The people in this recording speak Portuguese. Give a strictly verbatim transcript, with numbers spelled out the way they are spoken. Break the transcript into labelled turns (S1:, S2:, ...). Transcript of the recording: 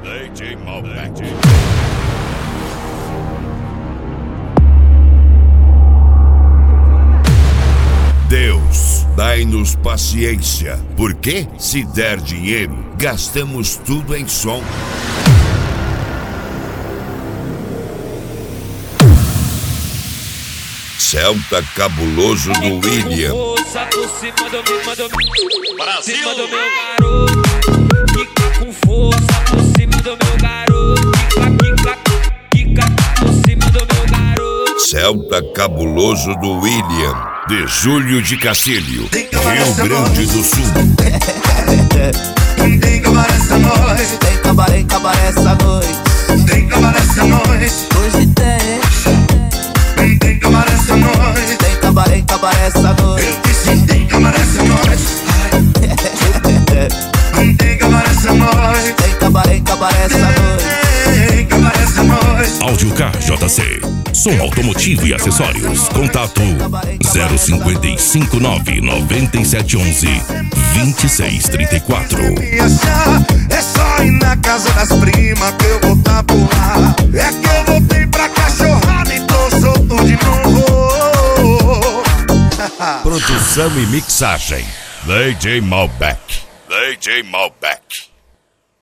S1: D J Malbec. Deus, dai-nos paciência, porque se der dinheiro, gastamos tudo em som. Celta Cabuloso do William.
S2: Brasil! Do meu garoto, quica com força por cima do meu garoto, quica, quica, quica por cima do meu garoto.
S1: Celta Cabuloso do William, de Júlio de Cacilho, Rio Grande do Sul.
S3: Tem cabaré essa noite, tem cabaré, cabaré essa noite, tem cabaré essa noite, hoje tem. Tem cabaré essa noite, tem cabaré, cabaré essa noite, eu disse tem cabaré essa noite. Tem cabaré essa noite, tem cabaré, cabaré essa noite, tem cabaré essa noite.
S4: Áudio K J C, som automotivo e acessórios. Contato zero cinco cinco nove nove sete um um dois seis três quatro.
S3: É só ir na casa das primas que eu vou tá por lá. É que eu voltei pra cachorrada e tô solto de novo.
S1: Produção e mixagem, D J Malbec. D J Malbec.